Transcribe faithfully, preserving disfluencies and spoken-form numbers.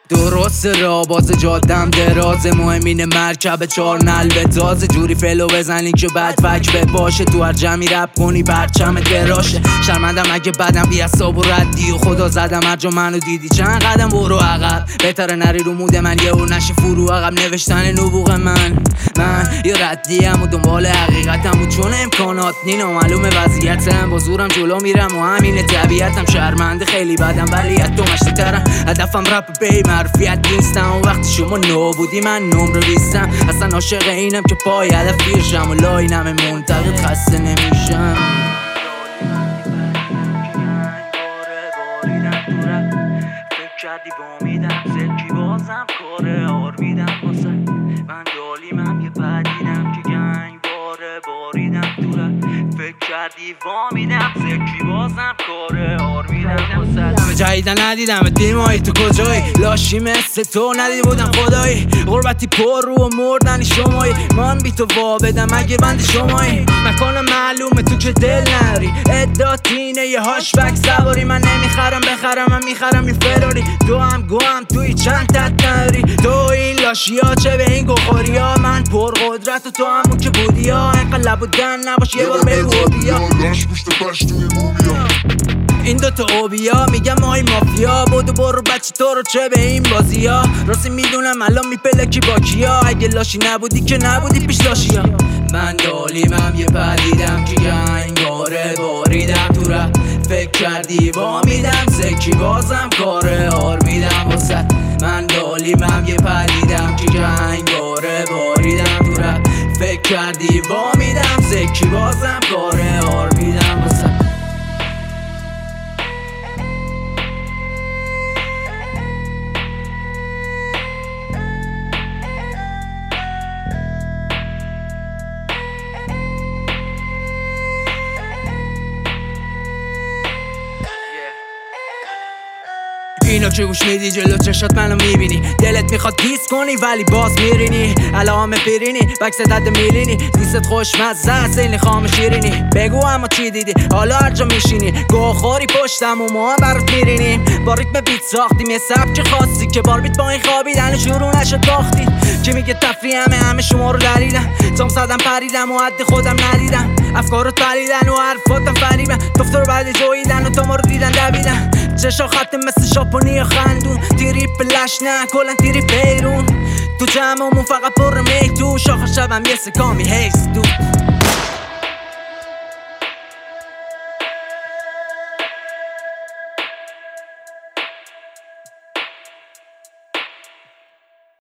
درست را باز جادم دراز مهمین مرکب چار نل به تازه جوری فلو بزنی که بد فک به باشه تو هر جمعی رپ کنی پرچم دراشه شرمندم اگه بدم بی حساب و ردی و خدا زدم هر جا منو دیدی چند قدم برو عقب بهتره نری رو مود من یه اور نشه فرو عقب نوشتن نبوغ من من یه ردیم و دنبال حقیقتم و چون امکانات نی نامعلوم وضعیتم با زورم جلو میرم و همین طبیعتم شرمنده خیلی بدم ولی از تو مشتی ترم هدفم رپ بی معرفیت نیستم و وقتی شما نو بودی من نمره بیستم اصلا عاشق اینم که پای هدف بیرشم و لاینم منتقد خسته نمیشم کردی با میدم سلکی بازم کاره آر میدم واسه من دالیمم یه پدیدم که گنگ باره باریدم دوره فکر کردی با میدم سلکی بازم کاره آر میدم واسه جدیدن ندیدم دیمایی تو کجایی لاشی مثل تو ندیده بودم خدایی غربتی پر رو و مردنی شمایی من بی تو وا بدم اگه بند شمایی مکان معلومه تو که دل نری اداتینه یه هاشبک سواری من نمیخرم بخرم من میخرم این فراری تو هم گو هم توی چند تت نری تو این لاشی ها چه به این گوخوری ها من پر قدرت و تو همون که بودی ها اینقدر لب و دن نباش یه بار بگو بیا لاش پشت پش توی مومیا این دوتا اوبیا میگم مای مافیا بودو برو بچه تو رو چه به این بازی ها راستی میدونم الان میپلکی با کیا اگه لاشی نبودی که نبودی پیش لاشی ها من دالیمم یه پدیدم که گنگاره باریدم تو رپ فکر کردی با میدم سکی بازم کاره آر میدم واسه من دالیمم یه پدیدم که گنگاره باریدم تو رپ فکر کردی با میدم سکی بازم کاره آر میدم واسه اینو که گوش میدی جلو چشات منو میبینی دلت میخواد دیس کنی ولی باز میرینی علامه پیرینی بکس دد میلینی دیست خوشمزه است این خام شیرینی بگو اما چی دیدی حالا هر جا میشینی گوخوری پشتم و ما هم برات میرینیم با ریتم بیت ساختیم یه سبک خاصی که بار بیت با این خوابیدن شروع نشد باختید که میگه تفریح همه همه شما رو دریدم تام زدم پریدم و حد خودم ندیدم افکارو تریدن و حرفاتم فریبن دفتر بعد جویدن و تو ما رو دیدن دویدن چشا خط مثل شاپونی خندون تیری پلش نه کلن تیری بیرون تو جمعمون فقط پر می تو شاخ شبم یه سکامی هیست دو